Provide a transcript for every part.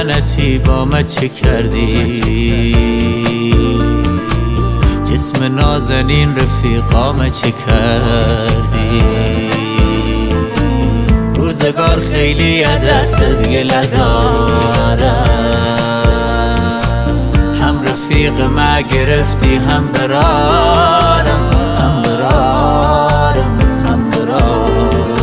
لعنتی با من چه کردی؟ جسم نازنین رفیقام چه کردی؟ روزگار خیلی دستت گله دارم، هم رفیق ما گرفتی هم برارم، هم برارم، هم برارم.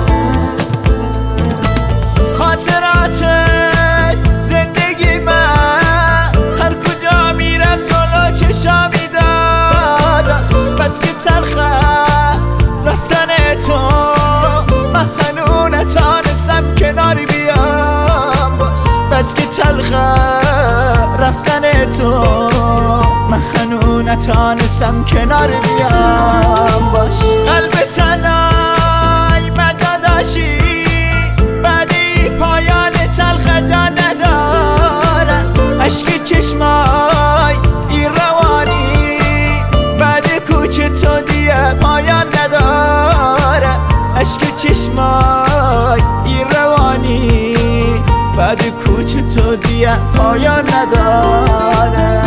خاطراتت زندگی من، هر کجا میرم جلو چشامی دادم. بس که تلخه رفتن تو، من هنو نتانستم کناری بیام باش. بس که تلخه رفتن تو، من هنو نتانستم کناری بیام باش. قلب تنهای من داداشی، بعدی پایان تلخ جا نداره. عشق چشمای ای روانی، بعد کوچ تو دیگه پایان نداره. عشق چشمای ای روانی، بعد کوچ تو دیگه پایان نداره.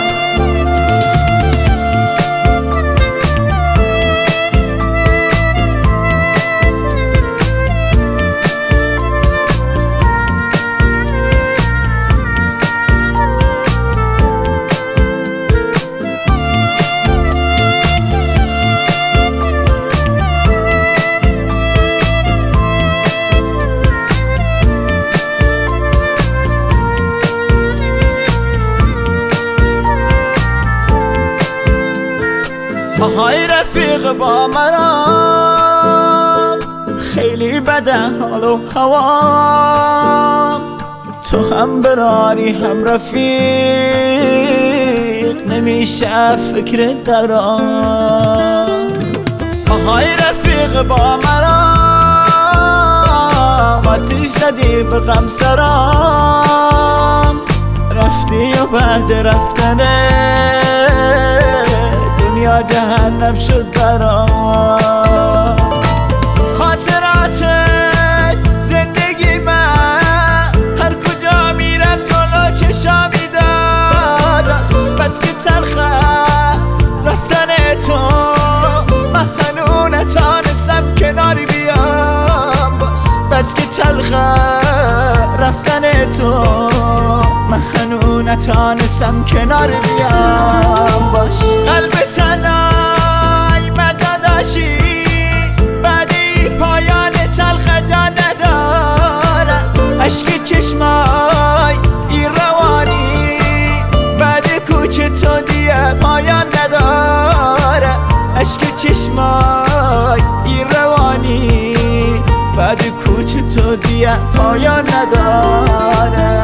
آهای رفیق با منم، خیلی بده حال و هوام. تو هم براری هم رفیق، نمیشه فکر درام. آهای رفیق با منم، آتیش زدی به غم سرام. رفتی و بعد رفتنه دنیا جهنم شد برام. خاطراتت زندگی من، هر کجا میرم جلو چشامی دادم. بس که تلخه رفتن تو، من هنو نتانستم کناری بیام باش. بس که تلخه رفتن تو، من هنو نتانستم کناری بیام باش. قلب تنهای من داداشی، بعدی پایان تلخ جا نداره. عشق چشمای ای روانی، بعد کوچ تو دیگه پایان نداره. عشق چشمای ای روانی، بعد کوچ تو دیگه پایان نداره.